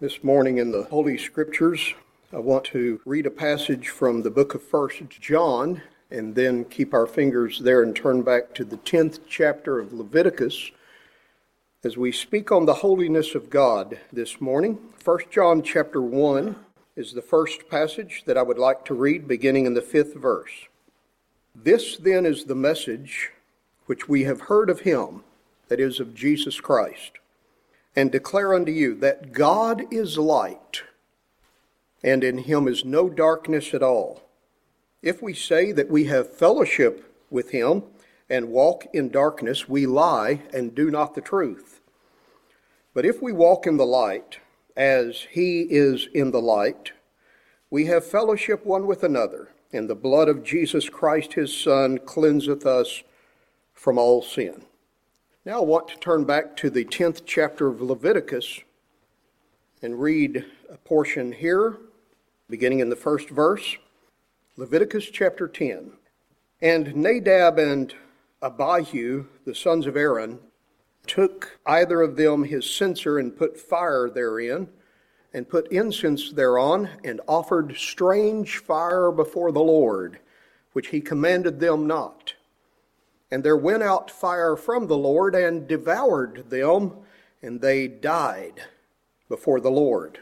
This morning in the Holy Scriptures, I want to read a passage from the book of 1 John and then keep our fingers there and turn back to the 10th chapter of Leviticus as we speak on the holiness of God this morning. 1 John chapter 1 is the first passage that I would like to read, beginning in the 5th verse. This then is the message which we have heard of him, that is, of Jesus Christ, and declare unto you that God is light, and in him is no darkness at all. If we say that we have fellowship with him and walk in darkness, we lie and do not the truth. But if we walk in the light, as he is in the light, we have fellowship one with another, and the blood of Jesus Christ his Son cleanseth us from all sin. Now I want to turn back to the 10th chapter of Leviticus and read a portion here, beginning in the first verse. Leviticus chapter 10. And Nadab and Abihu, the sons of Aaron, took either of them his censer and put fire therein, and put incense thereon, and offered strange fire before the Lord, which he commanded them not. And there went out fire from the Lord and devoured them, and they died before the Lord.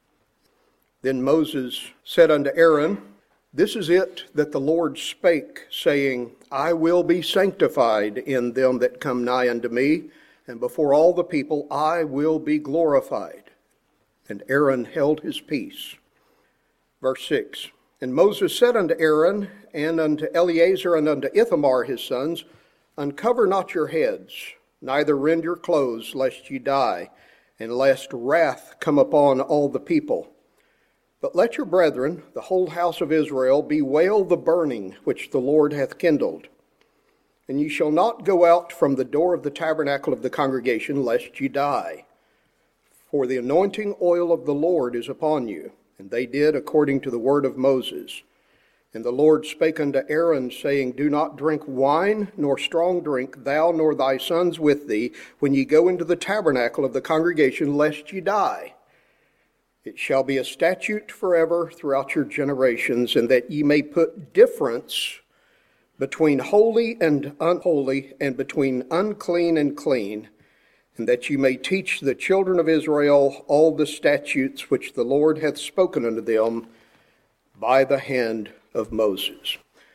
Then Moses said unto Aaron, This is it that the Lord spake, saying, I will be sanctified in them that come nigh unto me, and before all the people I will be glorified. And Aaron held his peace. Verse 6. And Moses said unto Aaron, and unto Eleazar, and unto Ithamar his sons, Uncover not your heads, neither rend your clothes, lest ye die, and lest wrath come upon all the people. But let your brethren, the whole house of Israel, bewail the burning which the Lord hath kindled. And ye shall not go out from the door of the tabernacle of the congregation, lest ye die. For the anointing oil of the Lord is upon you. And they did according to the word of Moses. And the Lord spake unto Aaron, saying, Do not drink wine, nor strong drink, thou nor thy sons with thee, when ye go into the tabernacle of the congregation, lest ye die. It shall be a statute forever throughout your generations, and that ye may put difference between holy and unholy, and between unclean and clean, and that ye may teach the children of Israel all the statutes which the Lord hath spoken unto them by the hand of Moses.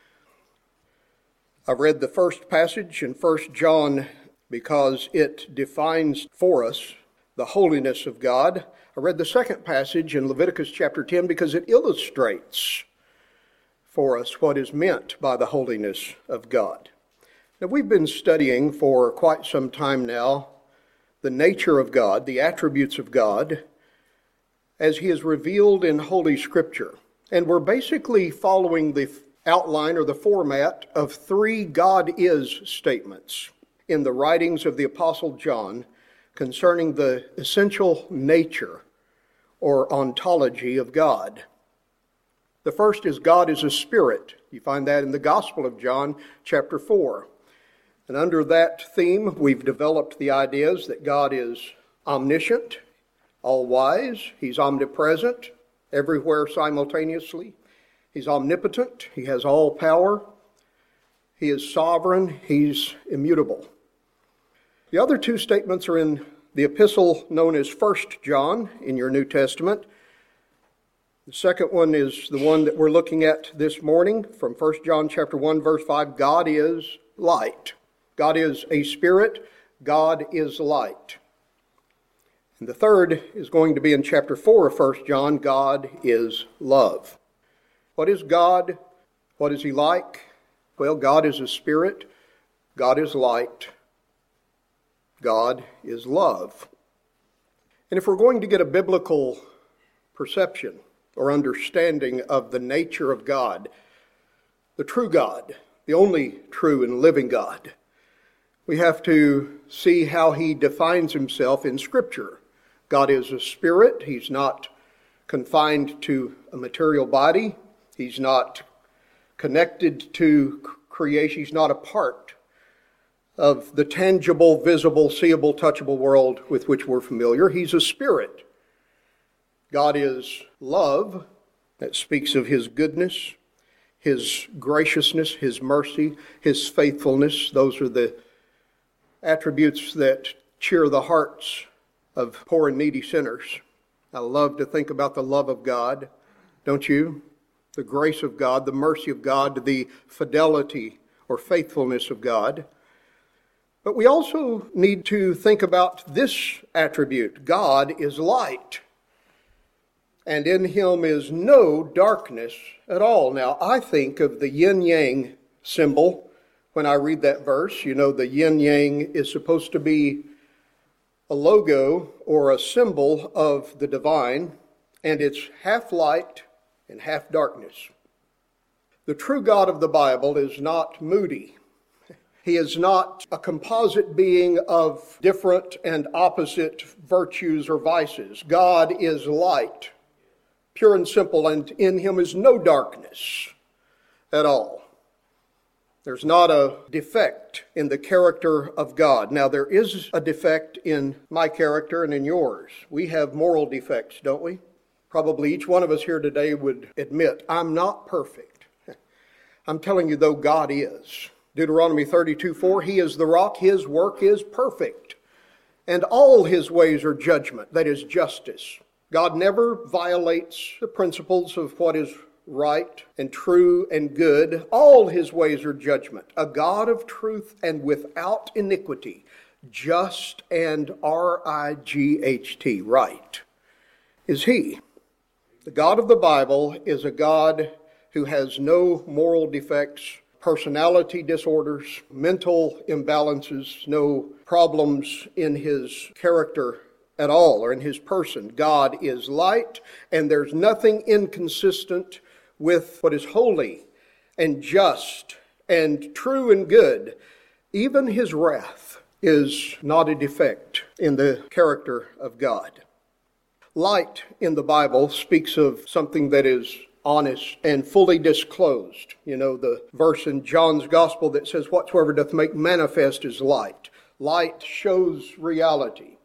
I read the first passage in 1 John because it defines for us the holiness of God. I read the second passage in Leviticus chapter 10 because it illustrates for us what is meant by the holiness of God. Now, we've been studying for quite some time now the nature of God, the attributes of God, as he is revealed in Holy Scripture. And we're basically following the outline or the format of three God is statements in the writings of the Apostle John concerning the essential nature or ontology of God. The first is God is a spirit. You find that in the Gospel of John, chapter 4. And under that theme, we've developed the ideas that God is omniscient, all-wise, he's omnipresent, everywhere simultaneously. He's omnipotent. He has all power. He is sovereign. He's immutable. The other two statements are in the epistle known as 1 John in your New Testament. The second one is the one that we're looking at this morning from 1 John chapter 1, verse 5. God is light. God is a spirit. God is light. And the third is going to be in chapter 4 of 1 John, God is love. What is God? What is he like? Well, God is a spirit. God is light. God is love. And if we're going to get a biblical perception or understanding of the nature of God, the true God, the only true and living God, we have to see how he defines himself in Scripture. God is a spirit. He's not confined to a material body. He's not connected to creation. He's not a part of the tangible, visible, seeable, touchable world with which we're familiar. He's a spirit. God is love. That speaks of His goodness, His graciousness, His mercy, His faithfulness. Those are the attributes that cheer the hearts of poor and needy sinners. I love to think about the love of God, don't you? The grace of God, the mercy of God, the fidelity or faithfulness of God. But we also need to think about this attribute. God is light, and in Him is no darkness at all. Now, I think of the yin-yang symbol when I read that verse. You know, the yin-yang is supposed to be a logo or a symbol of the divine, and it's half light and half darkness. The true God of the Bible is not moody. He is not a composite being of different and opposite virtues or vices. God is light, pure and simple, and in Him is no darkness at all. There's not a defect in the character of God. Now, there is a defect in my character and in yours. We have moral defects, don't we? Probably each one of us here today would admit, I'm not perfect. I'm telling you, though, God is. Deuteronomy 32:4, He is the rock, His work is perfect, and all His ways are judgment, that is justice. God never violates the principles of what is right and true and good. All His ways are judgment. A God of truth and without iniquity, just and R-I-G-H-T, right, is He. The God of the Bible is a God who has no moral defects, personality disorders, mental imbalances, no problems in His character at all or in His person. God is light, and there's nothing inconsistent with what is holy and just and true and good. Even His wrath is not a defect in the character of God. Light in the Bible speaks of something that is honest and fully disclosed. You know, the verse in John's Gospel that says, whatsoever doth make manifest is light. Light shows reality.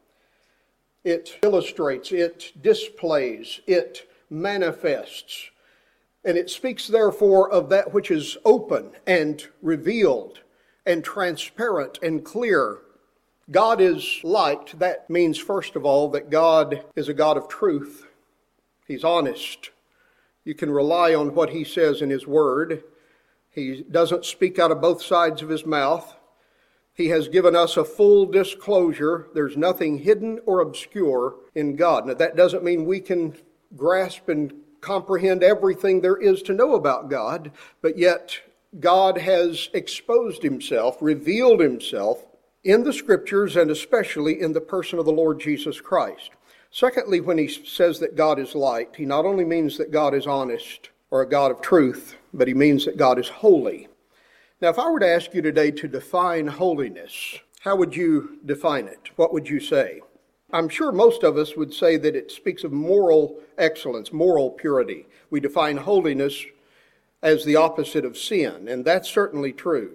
It illustrates, it displays, it manifests. And it speaks therefore of that which is open and revealed and transparent and clear. God is light. That means, first of all, that God is a God of truth. He's honest. You can rely on what He says in His Word. He doesn't speak out of both sides of His mouth. He has given us a full disclosure. There's nothing hidden or obscure in God. Now, that doesn't mean we can grasp and comprehend everything there is to know about God, but yet God has exposed Himself, revealed Himself in the Scriptures, and especially in the person of the Lord Jesus Christ. Secondly, when He says that God is light, He not only means that God is honest or a God of truth, but He means that God is holy. Now, if I were to ask you today to define holiness, how would you define it? What would you say? I'm sure most of us would say that it speaks of moral excellence, moral purity. We define holiness as the opposite of sin, and that's certainly true.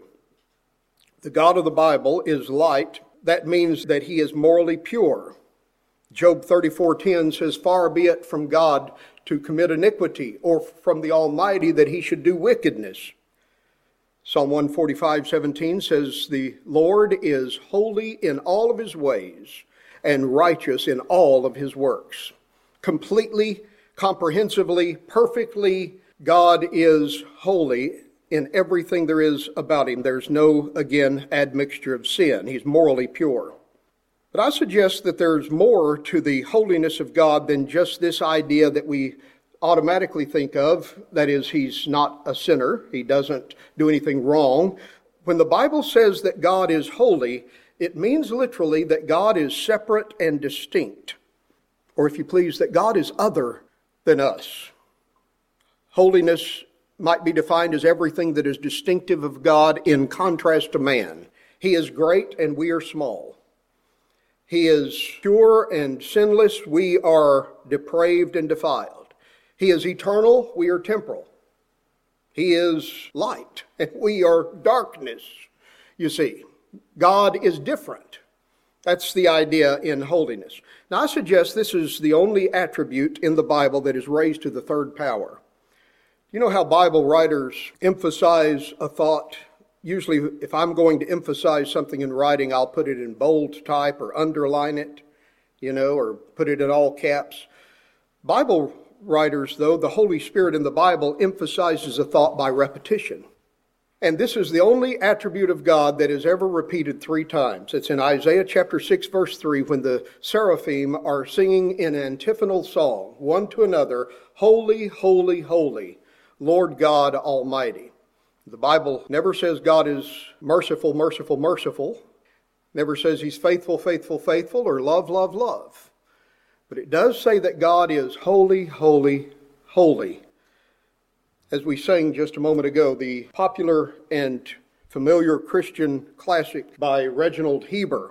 The God of the Bible is light. That means that He is morally pure. Job 34:10 says, far be it from God to commit iniquity, or from the Almighty that He should do wickedness. Psalm 145:17 says, the Lord is holy in all of His ways, and righteous in all of His works. Completely, comprehensively, perfectly, God is holy in everything there is about Him. There's no, again, admixture of sin. He's morally pure. But I suggest that there's more to the holiness of God than just this idea that we automatically think of. That is, He's not a sinner. He doesn't do anything wrong. When the Bible says that God is holy, it means literally that God is separate and distinct. Or if you please, that God is other than us. Holiness might be defined as everything that is distinctive of God in contrast to man. He is great and we are small. He is pure and sinless. We are depraved and defiled. He is eternal. We are temporal. He is light and we are darkness. You see, God is different. That's the idea in holiness. Now, I suggest this is the only attribute in the Bible that is raised to the third power. You know how Bible writers emphasize a thought? Usually, if I'm going to emphasize something in writing, I'll put it in bold type or underline it, or put it in all caps. Bible writers, though, the Holy Spirit in the Bible emphasizes a thought by repetition. And this is the only attribute of God that is ever repeated 3 times. It's in Isaiah chapter 6, verse 3, when the seraphim are singing in an antiphonal song, one to another, "Holy, holy, holy, Lord God Almighty." The Bible never says God is merciful, merciful, merciful. Never says He's faithful, faithful, faithful, or love, love, love. But it does say that God is holy, holy, holy. As we sang just a moment ago, the popular and familiar Christian classic by Reginald Heber.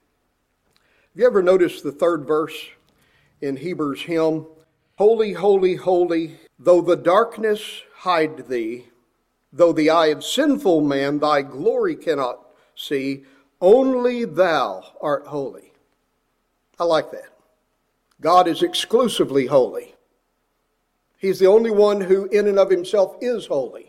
Have you ever noticed the 3rd verse in Heber's hymn? Holy, holy, holy, though the darkness hide thee, though the eye of sinful man thy glory cannot see, only thou art holy. I like that. God is exclusively holy. He's the only one who in and of himself is holy.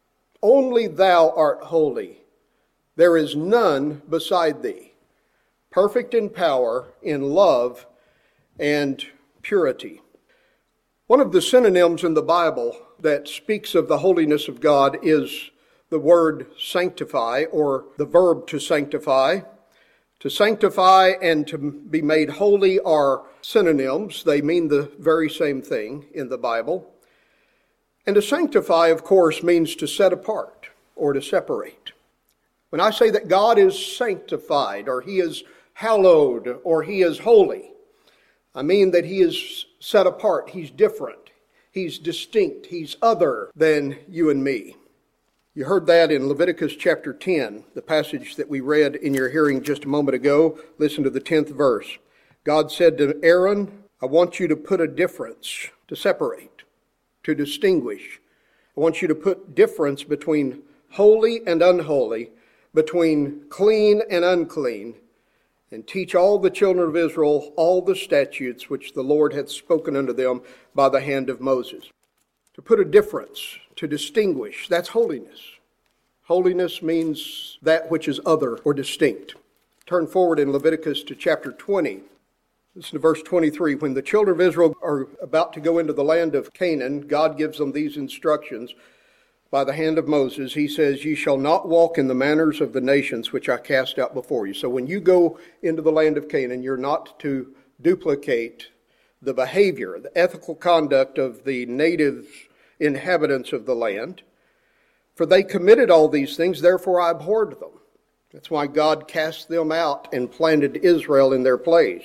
Only thou art holy. There is none beside thee. Perfect in power, in love, and purity. One of the synonyms in the Bible that speaks of the holiness of God is the word sanctify, or the verb to sanctify. To sanctify and to be made holy are synonyms. They mean the very same thing in the Bible. And to sanctify, of course, means to set apart or to separate. When I say that God is sanctified, or He is hallowed, or He is holy, I mean that He is set apart. He's different. He's distinct. He's other than you and me. You heard that in Leviticus chapter 10, the passage that we read in your hearing just a moment ago. Listen to the 10th verse. God said to Aaron, I want you to put a difference, to separate, to distinguish. I want you to put difference between holy and unholy, between clean and unclean, and teach all the children of Israel all the statutes which the Lord hath spoken unto them by the hand of Moses. To put a difference, to distinguish, that's holiness. Holiness means that which is other or distinct. Turn forward in Leviticus to chapter 20. Listen to verse 23. When the children of Israel are about to go into the land of Canaan, God gives them these instructions by the hand of Moses. He says, Ye shall not walk in the manners of the nations which I cast out before you. So when you go into the land of Canaan, you're not to duplicate the behavior, the ethical conduct of the native inhabitants of the land. For they committed all these things, therefore I abhorred them. That's why God cast them out and planted Israel in their place.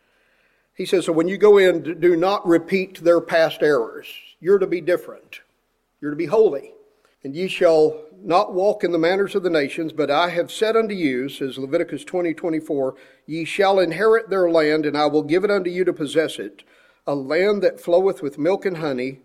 He says, so when you go in, do not repeat their past errors. You're to be different. You're to be holy. And ye shall not walk in the manners of the nations, but I have said unto you, says Leviticus 20:24, ye shall inherit their land, and I will give it unto you to possess it, a land that floweth with milk and honey.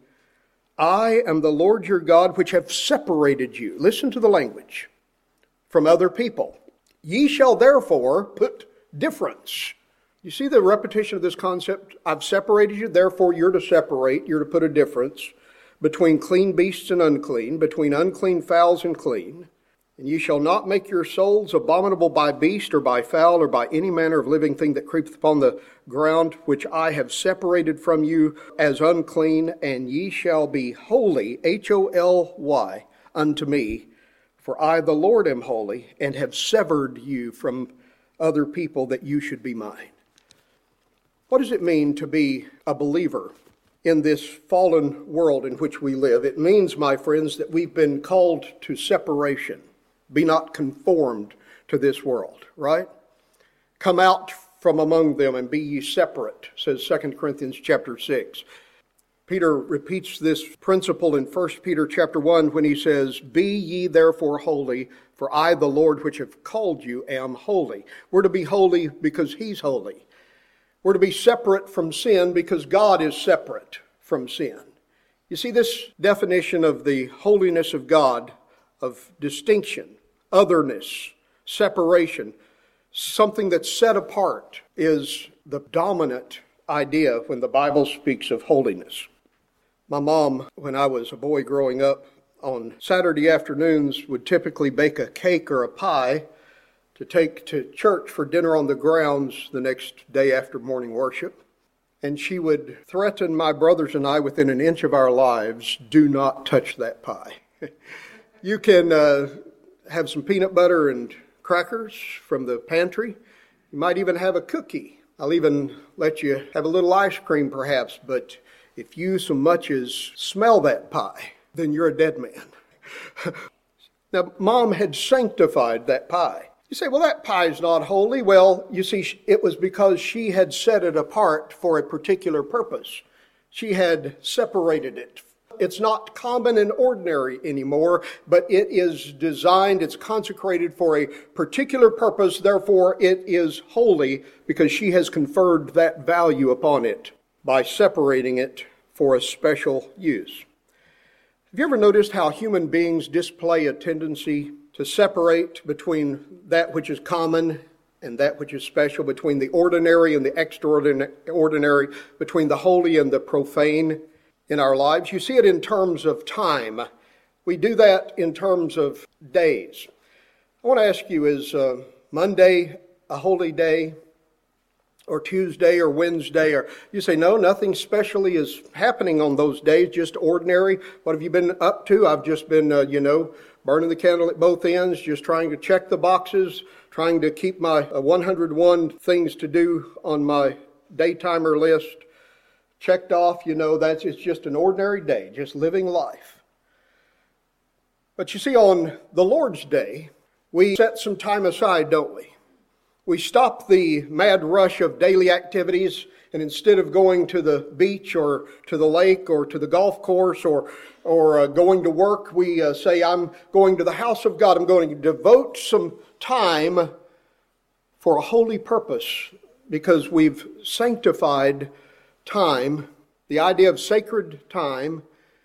I am the Lord your God, which have separated you. Listen to the language. From other people. Ye shall therefore put difference. You see the repetition of this concept? I've separated you, therefore you're to separate. You're to put a difference between clean beasts and unclean, between unclean fowls and clean. And ye shall not make your souls abominable by beast or by fowl or by any manner of living thing that creepeth upon the ground, which I have separated from you as unclean, and ye shall be holy, Holy, unto me. For I, the Lord, am holy, and have severed you from other people that you should be mine. What does it mean to be a believer in this fallen world in which we live? It means, my friends, that we've been called to separation. Be not conformed to this world, right? Come out from among them and be ye separate, says 2 Corinthians chapter 6. Peter repeats this principle in 1 Peter chapter 1 when he says, Be ye therefore holy, for I, the Lord, which have called you, am holy. We're to be holy because He's holy. We're to be separate from sin because God is separate from sin. You see, this definition of the holiness of God, of distinction, otherness, separation, Something that's set apart is the dominant idea when the Bible speaks of holiness. My mom, when I was a boy growing up, on Saturday afternoons would typically bake a cake or a pie to take to church for dinner on the grounds the next day after morning worship. And she would threaten my brothers and I within an inch of our lives, do not touch that pie. You can have some peanut butter and crackers from the pantry. You might even have a cookie. I'll even let you have a little ice cream perhaps, but if you so much as smell that pie, then you're a dead man. Now, Mom had sanctified that pie. You say, well, that pie is not holy. Well, you see, it was because she had set it apart for a particular purpose. She had separated it. It's not common and ordinary anymore, but it is designed, it's consecrated for a particular purpose. Therefore, it is holy because she has conferred that value upon it by separating it for a special use. Have you ever noticed how human beings display a tendency to separate between that which is common and that which is special, between the ordinary and the extraordinary, between the holy and the profane in our lives? You see it in terms of time. We do that in terms of days. I want to ask you, is Monday a holy day? Or Tuesday or Wednesday, or you say, no, nothing specially is happening on those days, just ordinary. What have you been up to? I've just been, burning the candle at both ends, just trying to check the boxes, trying to keep my 101 things to do on my daytimer list checked off. It's just an ordinary day, just living life. But you see, on the Lord's Day, we set some time aside, don't we? We stop the mad rush of daily activities, and instead of going to the beach or to the lake or to the golf course or going to work, we say, I'm going to the house of God. I'm going to devote some time for a holy purpose because we've sanctified time. The idea of sacred time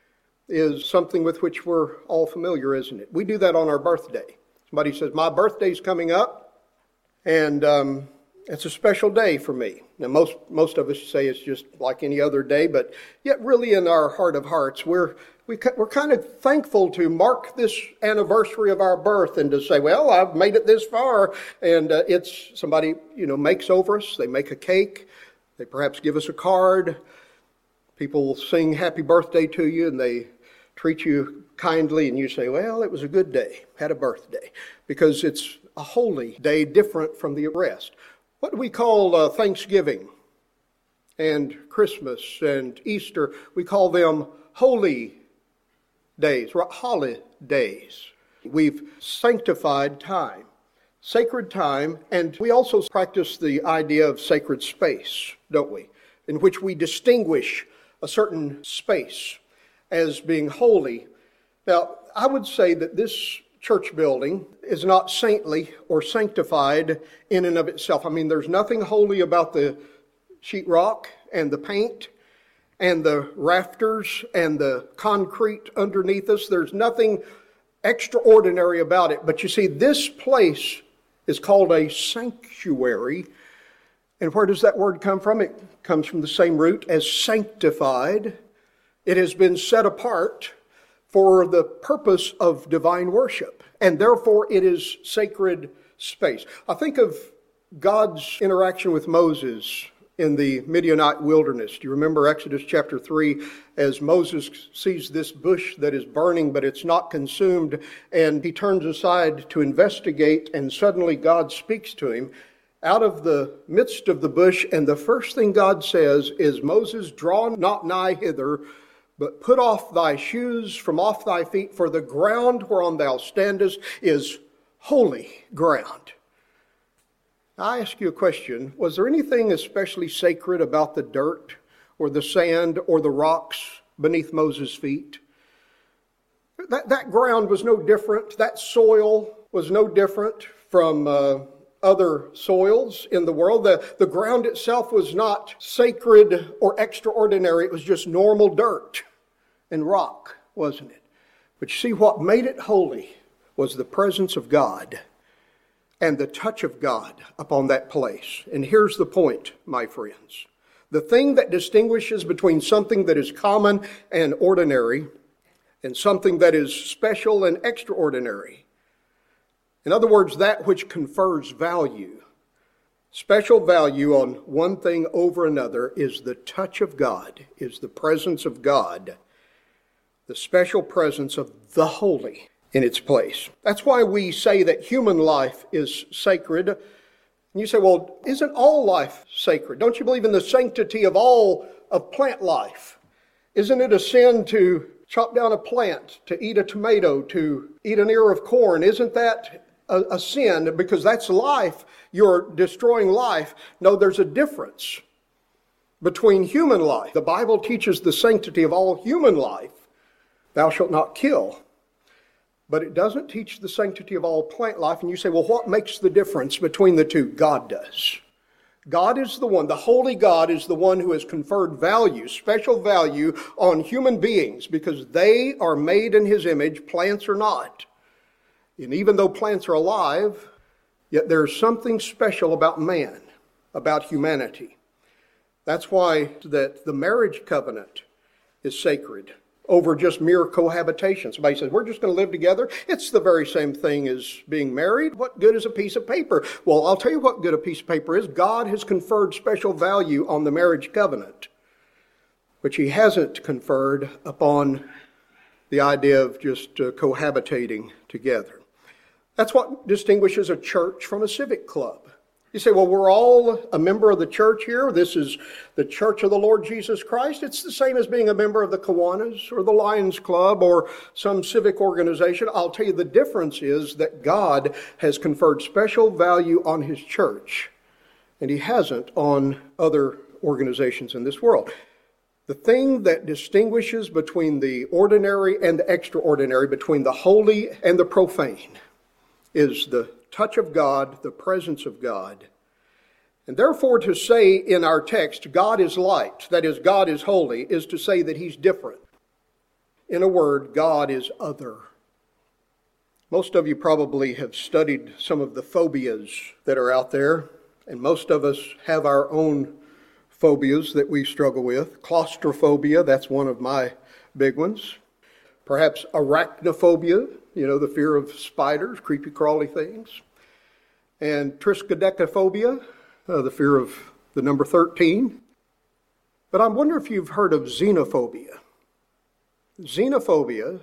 is something with which we're all familiar, isn't it? We do that on our birthday. Somebody says, my birthday's coming up. And it's a special day for me. Now, most of us say it's just like any other day, but yet really in our heart of hearts, we're kind of thankful to mark this anniversary of our birth and to say, well, I've made it this far. And it's somebody, makes over us. They make a cake. They perhaps give us a card. People will sing happy birthday to you and they treat you kindly and you say, well, it was a good day, had a birthday, because it's a holy day different from the rest. What do we call Thanksgiving and Christmas and Easter? We call them holy days, holidays. We've sanctified time, sacred time, and we also practice the idea of sacred space, don't we? In which we distinguish a certain space as being holy. Now, I would say that this church building is not saintly or sanctified in and of itself. I mean, there's nothing holy about the sheetrock and the paint and the rafters and the concrete underneath us. There's nothing extraordinary about it. But you see, this place is called a sanctuary. And where does that word come from? It comes from the same root as sanctified. It has been set apart for the purpose of divine worship, and therefore it is sacred space. I think of God's interaction with Moses in the Midianite wilderness. Do you remember Exodus chapter 3, as Moses sees this bush that is burning, but it's not consumed, and he turns aside to investigate, and suddenly God speaks to him out of the midst of the bush, and the first thing God says is, Moses, draw not nigh hither, but put off thy shoes from off thy feet, for the ground whereon thou standest is holy ground. I ask you a question. Was there anything especially sacred about the dirt or the sand or the rocks beneath Moses' feet? That ground was no different. That soil was no different from other soils in the world. The ground itself was not sacred or extraordinary. It was just normal dirt and rock, wasn't it? But you see, what made it holy was the presence of God. and the touch of God upon that place. And here's the point, my friends. The thing that distinguishes between something that is common and ordinary and something that is special and extraordinary. In other words, that which confers value, special value on one thing over another, is the touch of God, is the presence of God, the special presence of the holy in its place. That's why we say that human life is sacred. And you say, well, isn't all life sacred? Don't you believe in the sanctity of all of plant life? Isn't it a sin to chop down a plant, to eat a tomato, to eat an ear of corn? Isn't that a sin because that's life? You're destroying life. No, there's a difference between human life. The Bible teaches the sanctity of all human life. Thou shalt not kill. But it doesn't teach the sanctity of all plant life. And you say, well, what makes the difference between the two? God does. God is the one, the holy God is the one who has conferred value, special value on human beings because they are made in His image, plants are not. And even though plants are alive, yet there's something special about man, about humanity. That's why that the marriage covenant is sacred over just mere cohabitation. Somebody says, we're just going to live together. It's the very same thing as being married. What good is a piece of paper? Well, I'll tell you what good a piece of paper is. God has conferred special value on the marriage covenant, which He hasn't conferred upon the idea of just cohabitating together. That's what distinguishes a church from a civic club. You say, well, we're all a member of the church here. This is the Church of the Lord Jesus Christ. It's the same as being a member of the Kiwanis or the Lions Club or some civic organization. I'll tell you the difference is that God has conferred special value on His church, and He hasn't on other organizations in this world. The thing that distinguishes between the ordinary and the extraordinary, between the holy and the profane, is the touch of God, the presence of God. And therefore to say in our text, God is light, that is, God is holy, is to say that He's different. In a word, God is other. Most of you probably have studied some of the phobias that are out there, and most of us have our own phobias that we struggle with. Claustrophobia, that's one of my big ones. Perhaps arachnophobia, the fear of spiders, creepy crawly things. And triskaidekaphobia, the fear of the number 13. But I wonder if you've heard of xenophobia. Xenophobia,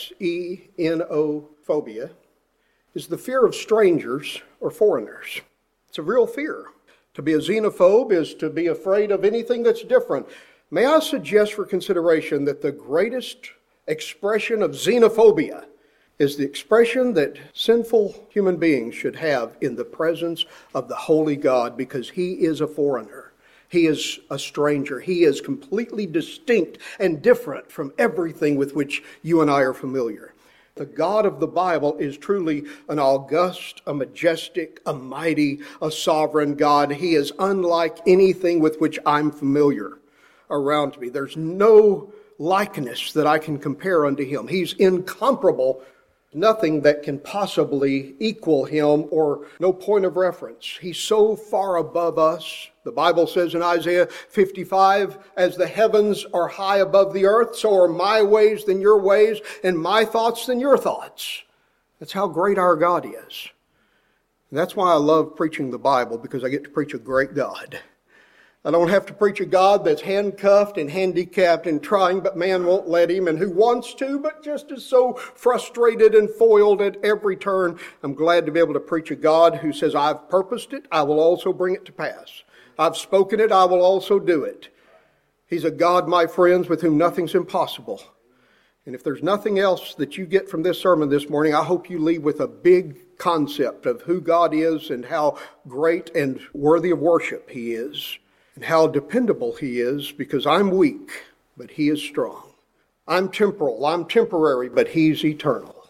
Xeno phobia, is the fear of strangers or foreigners. It's a real fear. To be a xenophobe is to be afraid of anything that's different. May I suggest for consideration that the greatest expression of xenophobia is the expression that sinful human beings should have in the presence of the holy God, because He is a foreigner. He is a stranger. He is completely distinct and different from everything with which you and I are familiar. The God of the Bible is truly an august, a majestic, a mighty, a sovereign God. He is unlike anything with which I'm familiar around me. There's no likeness that I can compare unto Him. He's incomparable. Nothing that can possibly equal Him, or no point of reference. He's so far above us. The Bible says in Isaiah 55, as the heavens are high above the earth, so are my ways than your ways, and my thoughts than your thoughts. That's how great our God is. And that's why I love preaching the Bible, because I get to preach a great God. I don't have to preach a God that's handcuffed and handicapped and trying, but man won't let him, and who wants to, but just is so frustrated and foiled at every turn. I'm glad to be able to preach a God who says, I've purposed it, I will also bring it to pass. I've spoken it, I will also do it. He's a God, my friends, with whom nothing's impossible. And if there's nothing else that you get from this sermon this morning, I hope you leave with a big concept of who God is and how great and worthy of worship He is. And how dependable He is, because I'm weak, but He is strong. I'm temporal, I'm temporary, but He's eternal.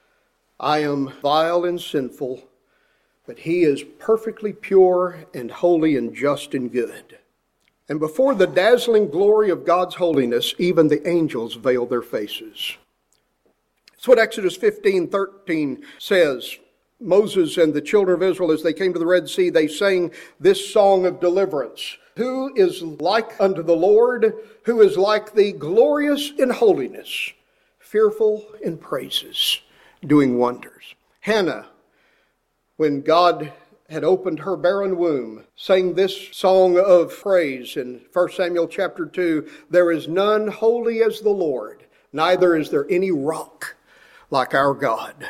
I am vile and sinful, but He is perfectly pure and holy and just and good. And before the dazzling glory of God's holiness, even the angels veil their faces. That's what Exodus 15:13 says. Moses and the children of Israel, as they came to the Red Sea, they sang this song of deliverance. Who is like unto the Lord? Who is like thee, glorious in holiness, fearful in praises, doing wonders? Hannah, when God had opened her barren womb, sang this song of praise in 1 Samuel chapter 2. There is none holy as the Lord, neither is there any rock like our God.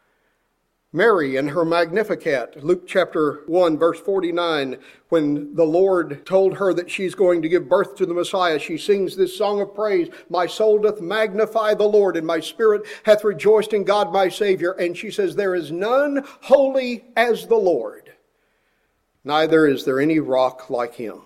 Mary in her Magnificat, Luke chapter 1, verse 49, when the Lord told her that she's going to give birth to the Messiah, she sings this song of praise. My soul doth magnify the Lord, and my spirit hath rejoiced in God my Savior. And she says, there is none holy as the Lord, neither is there any rock like him.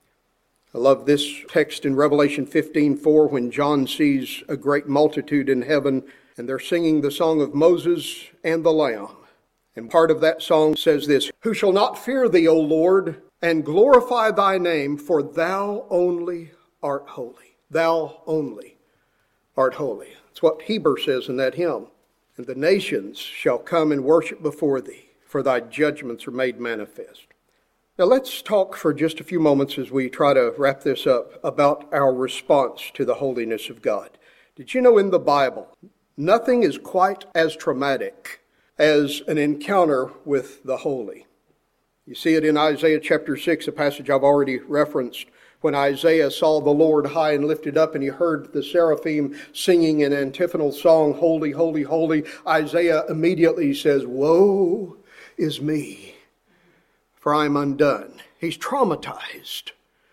I love this text in Revelation 15:4 when John sees a great multitude in heaven, and they're singing the song of Moses and the Lamb. And part of that song says this, who shall not fear thee, O Lord, and glorify thy name, for thou only art holy. Thou only art holy. That's what Heber says in that hymn. And the nations shall come and worship before thee, for thy judgments are made manifest. Now let's talk for just a few moments as we try to wrap this up about our response to the holiness of God. Did you know in the Bible, nothing is quite as traumatic as an encounter with the holy? You see it in Isaiah chapter 6, a passage I've already referenced, when Isaiah saw the Lord high and lifted up, and he heard the seraphim singing an antiphonal song, holy, holy, holy. Isaiah immediately says, woe is me, for I am undone. He's traumatized.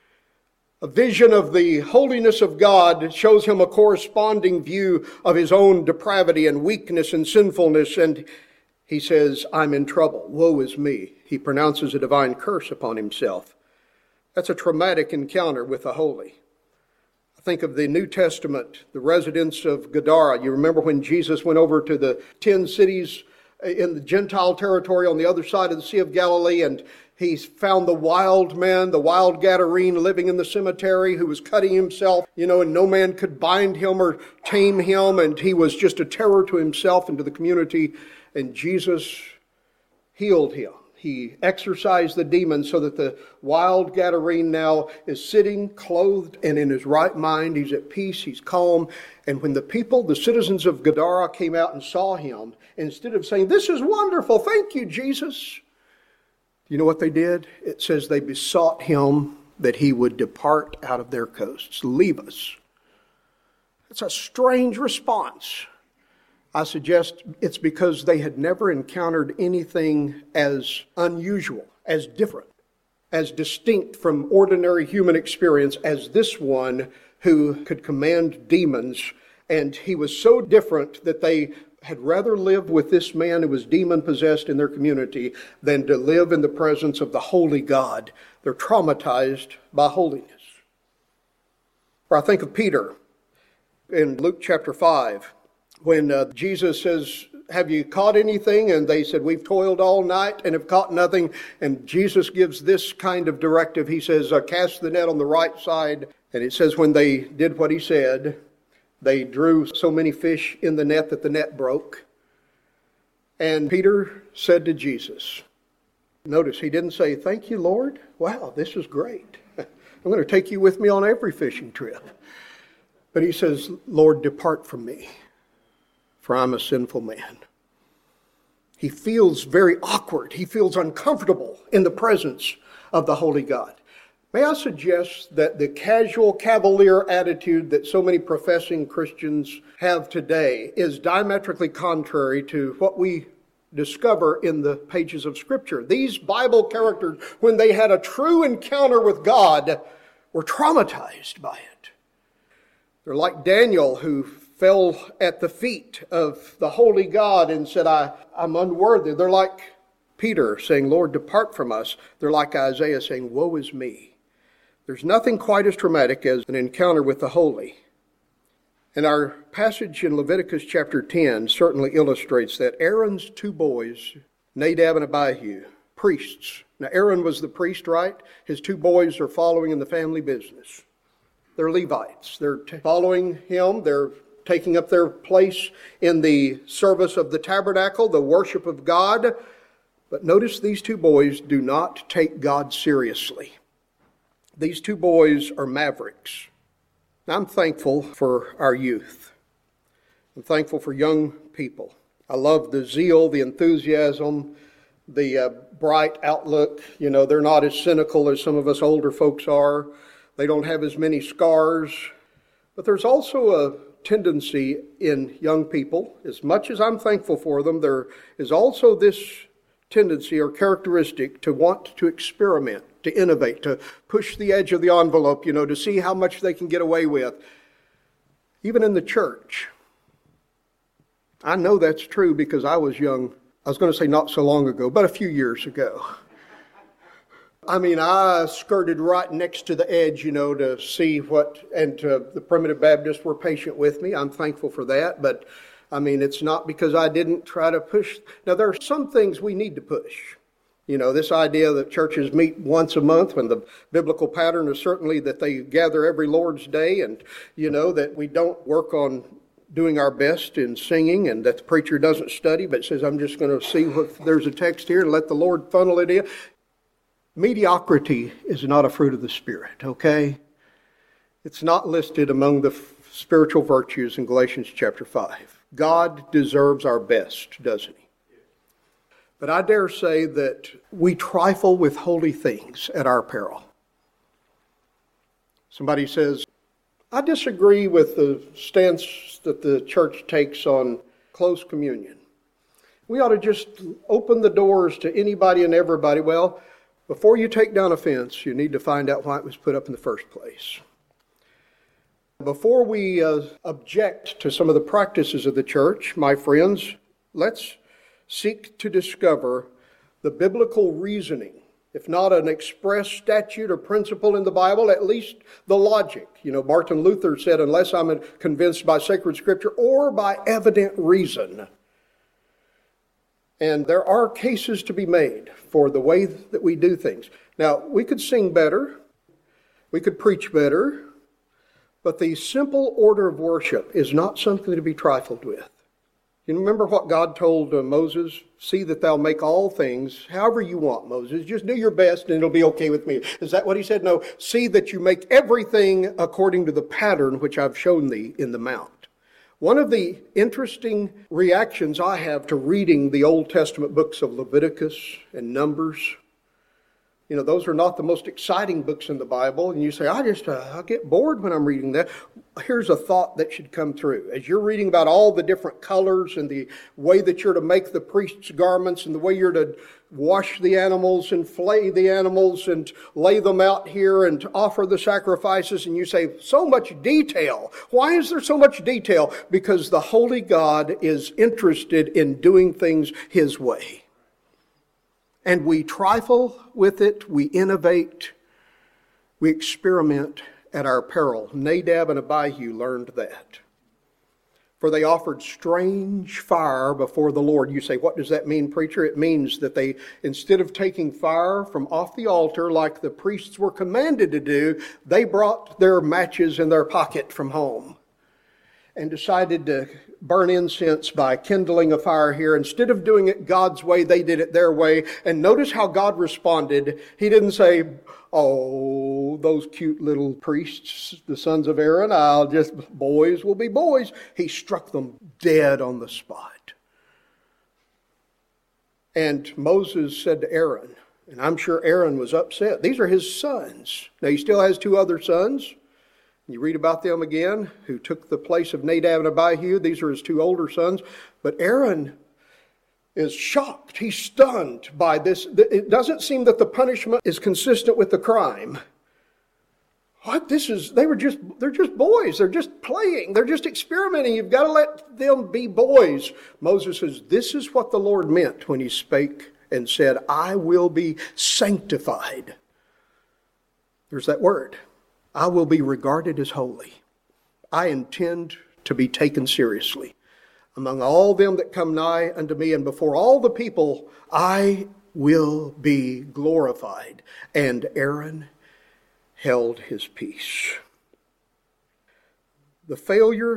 A vision of the holiness of God shows him a corresponding view of his own depravity and weakness and sinfulness, and he says, I'm in trouble. Woe is me. He pronounces a divine curse upon himself. That's a traumatic encounter with the holy. I think of the New Testament, the residents of Gadara. You remember when Jesus went over to the 10 cities in the Gentile territory on the other side of the Sea of Galilee, and he found the wild man, the wild Gadarene living in the cemetery who was cutting himself, and no man could bind him or tame him, and he was just a terror to himself and to the community, and Jesus healed him. He exorcised the demon so that the wild Gadarene now is sitting, clothed, and in his right mind. He's at peace, he's calm. And when the people, the citizens of Gadara, came out and saw him, instead of saying, this is wonderful, thank you, Jesus, you know what they did? It says they besought him that he would depart out of their coasts, leave us. It's a strange response. I suggest it's because they had never encountered anything as unusual, as different, as distinct from ordinary human experience as this one who could command demons. And he was so different that they had rather live with this man who was demon-possessed in their community than to live in the presence of the holy God. They're traumatized by holiness. Or I think of Peter in Luke chapter 5. When Jesus says, have you caught anything? And they said, we've toiled all night and have caught nothing. And Jesus gives this kind of directive. He says, cast the net on the right side. And it says when they did what he said, they drew so many fish in the net that the net broke. And Peter said to Jesus, notice he didn't say, thank you, Lord. Wow, this is great. I'm going to take you with me on every fishing trip. But he says, Lord, depart from me, for I'm a sinful man. He feels very awkward. He feels uncomfortable in the presence of the holy God. May I suggest that the casual, cavalier attitude that so many professing Christians have today is diametrically contrary to what we discover in the pages of Scripture. These Bible characters, when they had a true encounter with God, were traumatized by it. They're like Daniel, who fell at the feet of the holy God and said, I'm unworthy. They're like Peter saying, Lord, depart from us. They're like Isaiah saying, woe is me. There's nothing quite as traumatic as an encounter with the holy. And our passage in Leviticus chapter 10 certainly illustrates that. Aaron's two boys, Nadab and Abihu, priests. Now Aaron was the priest, right? His two boys are following in the family business. They're Levites. They're following him. They're taking up their place in the service of the tabernacle, the worship of God. But notice these two boys do not take God seriously. These two boys are mavericks. I'm thankful for our youth. I'm thankful for young people. I love the zeal, the enthusiasm, the bright outlook. You know, they're not as cynical as some of us older folks are. They don't have as many scars. But there's also a tendency in young people, as much as I'm thankful for them, there is also this tendency or characteristic to want to experiment, to innovate, to push the edge of the envelope, to see how much they can get away with. Even in the church. I know that's true because I was young. I was going to say not so long ago, but a few years ago. I skirted right next to the edge, to see and the Primitive Baptists were patient with me. I'm thankful for that, but it's not because I didn't try to push. Now, there are some things we need to push. This idea that churches meet once a month, when the biblical pattern is certainly that they gather every Lord's Day, and, that we don't work on doing our best in singing, and that the preacher doesn't study, but says, I'm just going to see if there's a text here and let the Lord funnel it in. Mediocrity is not a fruit of the Spirit, okay? It's not listed among the spiritual virtues in Galatians chapter 5. God deserves our best, doesn't he? But I dare say that we trifle with holy things at our peril. Somebody says, I disagree with the stance that the church takes on close communion. We ought to just open the doors to anybody and everybody. Well, before you take down a fence, you need to find out why it was put up in the first place. Before we object to some of the practices of the church, my friends, let's seek to discover the biblical reasoning, if not an express statute or principle in the Bible, at least the logic. Martin Luther said, unless I'm convinced by sacred scripture or by evident reason. And there are cases to be made for the way that we do things. Now, we could sing better, we could preach better, but the simple order of worship is not something to be trifled with. You remember what God told Moses? See that thou make all things however you want, Moses. Just do your best and it'll be okay with me. Is that what he said? No, see that you make everything according to the pattern which I've shown thee in the mount. One of the interesting reactions I have to reading the Old Testament books of Leviticus and Numbers, those are not the most exciting books in the Bible. And you say, I get bored when I'm reading that. Here's a thought that should come through. As you're reading about all the different colors and the way that you're to make the priest's garments and the way you're to wash the animals and flay the animals and lay them out here and to offer the sacrifices, and you say, so much detail. Why is there so much detail? Because the Holy God is interested in doing things His way. And we trifle with it, we innovate, we experiment at our peril. Nadab and Abihu learned that. For they offered strange fire before the Lord. You say, what does that mean, preacher? It means that they, instead of taking fire from off the altar like the priests were commanded to do, they brought their matches in their pocket from home and decided to burn incense by kindling a fire here. Instead of doing it God's way, they did it their way. And notice how God responded. He didn't say, oh, those cute little priests, the sons of Aaron, boys will be boys. He struck them dead on the spot. And Moses said to Aaron, and I'm sure Aaron was upset, these are his sons. Now he still has two other sons. You read about them again, who took the place of Nadab and Abihu. These are his two older sons. But Aaron is shocked. He's stunned by this. It doesn't seem that the punishment is consistent with the crime. What? They're just boys. They're just playing. They're just experimenting. You've got to let them be boys. Moses says, this is what the Lord meant when he spake and said, I will be sanctified. There's that word. I will be regarded as holy. I intend to be taken seriously. Among all them that come nigh unto me, and before all the people, I will be glorified. And Aaron held his peace. The failure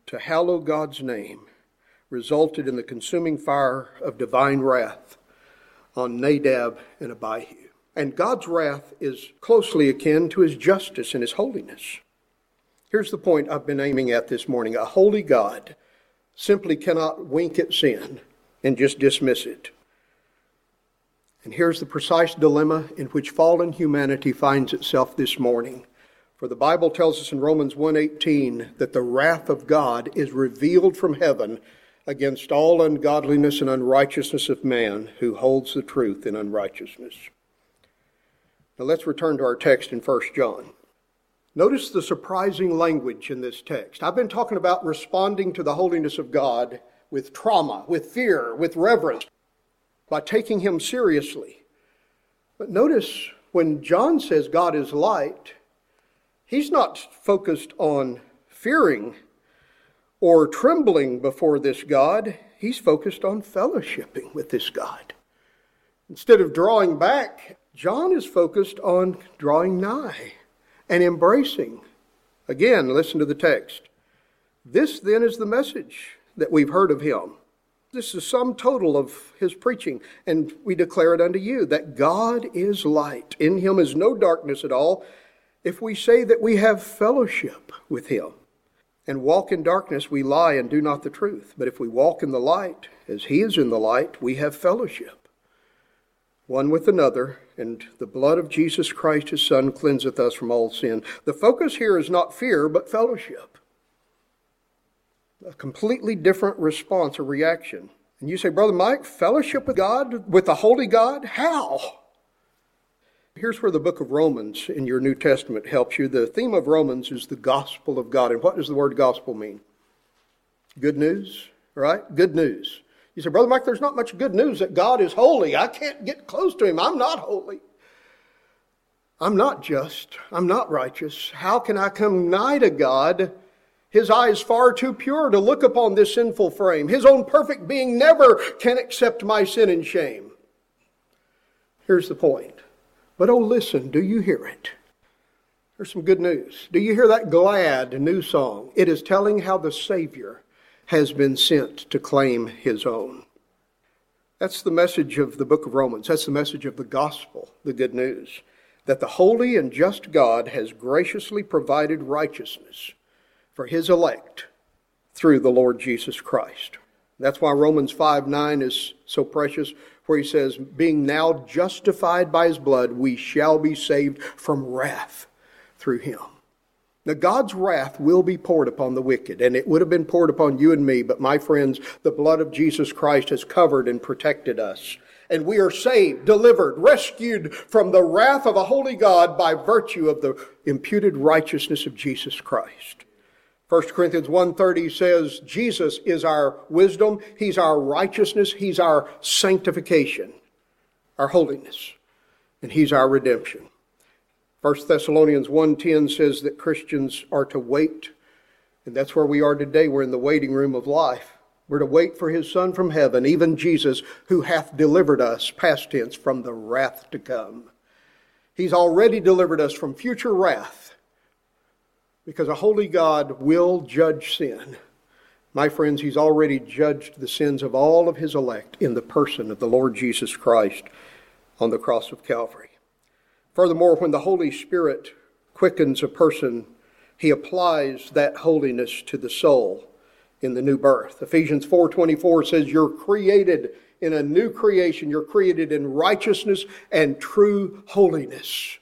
to hallow God's name resulted in the consuming fire of divine wrath on Nadab and Abihu. And God's wrath is closely akin to his justice and his holiness. Here's the point I've been aiming at this morning. A holy God simply cannot wink at sin and just dismiss it. And here's the precise dilemma in which fallen humanity finds itself this morning. For the Bible tells us in Romans 1:18 that the wrath of God is revealed from heaven against all ungodliness and unrighteousness of man who holds the truth in unrighteousness. Now let's return to our text in 1 John. Notice the surprising language in this text. I've been talking about responding to the holiness of God with trauma, with fear, with reverence, by taking him seriously. But notice when John says God is light, he's not focused on fearing or trembling before this God. He's focused on fellowshipping with this God. Instead of drawing back, John is focused on drawing nigh and embracing. Again, listen to the text. This then is the message that we've heard of him. This is the sum total of his preaching. And we declare it unto you, that God is light. In him is no darkness at all. If we say that we have fellowship with him and walk in darkness, we lie and do not the truth. But if we walk in the light, as he is in the light, we have fellowship one with another, and the blood of Jesus Christ, his Son, cleanseth us from all sin. The focus here is not fear, but fellowship. A completely different response or reaction. And you say, Brother Mike, fellowship with God, with the holy God? How? Here's where the book of Romans in your New Testament helps you. The theme of Romans is the gospel of God. And what does the word gospel mean? Good news, right? Good news. You say, Brother Mike, there's not much good news that God is holy. I can't get close to him. I'm not holy. I'm not just. I'm not righteous. How can I come nigh to God? His eye is far too pure to look upon this sinful frame. His own perfect being never can accept my sin and shame. Here's the point. But oh, listen, do you hear it? There's some good news. Do you hear that glad new song? It is telling how the Savior has been sent to claim his own. That's the message of the book of Romans. That's the message of the gospel, the good news. That the holy and just God has graciously provided righteousness for his elect through the Lord Jesus Christ. That's why Romans 5:9 is so precious, where he says, being now justified by his blood, we shall be saved from wrath through him. Now, God's wrath will be poured upon the wicked, and it would have been poured upon you and me, but my friends, the blood of Jesus Christ has covered and protected us. And we are saved, delivered, rescued from the wrath of a holy God by virtue of the imputed righteousness of Jesus Christ. 1 Corinthians 1:30 says, Jesus is our wisdom, he's our righteousness, he's our sanctification, our holiness, and he's our redemption. 1 Thessalonians 1:10 says that Christians are to wait, and that's where we are today. We're in the waiting room of life. We're to wait for his Son from heaven, even Jesus, who hath delivered us, past tense, from the wrath to come. He's already delivered us from future wrath, because a holy God will judge sin. My friends, he's already judged the sins of all of his elect in the person of the Lord Jesus Christ on the cross of Calvary. Furthermore, when the Holy Spirit quickens a person, he applies that holiness to the soul in the new birth. Ephesians 4:24 says, you're created in a new creation. You're created in righteousness and true holiness.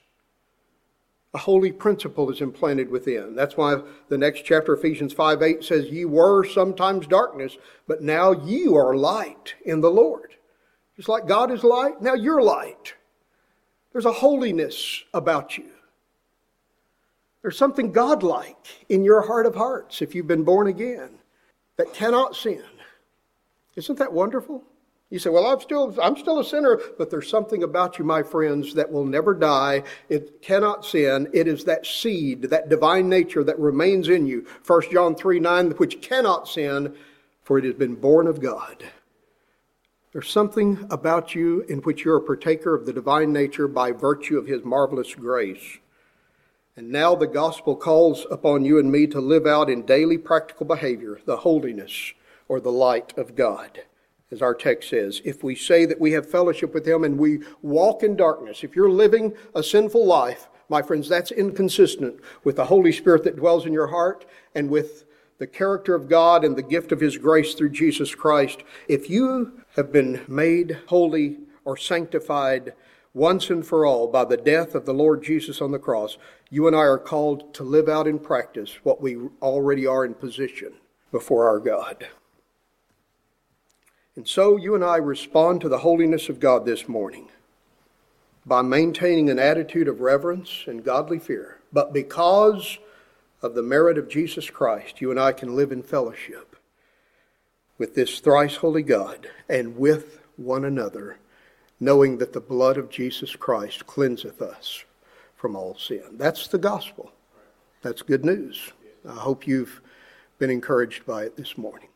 A holy principle is implanted within. That's why the next chapter, Ephesians 5:8 says, ye were sometimes darkness, but now you are light in the Lord. Just like God is light, now you're light. There's a holiness about you. There's something godlike in your heart of hearts, if you've been born again, that cannot sin. Isn't that wonderful? You say, well, I'm still a sinner, but there's something about you, my friends, that will never die. It cannot sin. It is that seed, that divine nature that remains in you. 1 John 3:9, which cannot sin, for it has been born of God. There's something about you in which you're a partaker of the divine nature by virtue of his marvelous grace. And now the gospel calls upon you and me to live out in daily practical behavior the holiness or the light of God. As our text says, if we say that we have fellowship with Him and we walk in darkness, if you're living a sinful life, my friends, that's inconsistent with the Holy Spirit that dwells in your heart and with the character of God and the gift of His grace through Jesus Christ. If you have been made holy or sanctified once and for all by the death of the Lord Jesus on the cross, you and I are called to live out in practice what we already are in position before our God. And so you and I respond to the holiness of God this morning by maintaining an attitude of reverence and godly fear. But because of the merit of Jesus Christ, you and I can live in fellowship with this thrice holy God and with one another, knowing that the blood of Jesus Christ cleanseth us from all sin. That's the gospel. That's good news. I hope you've been encouraged by it this morning.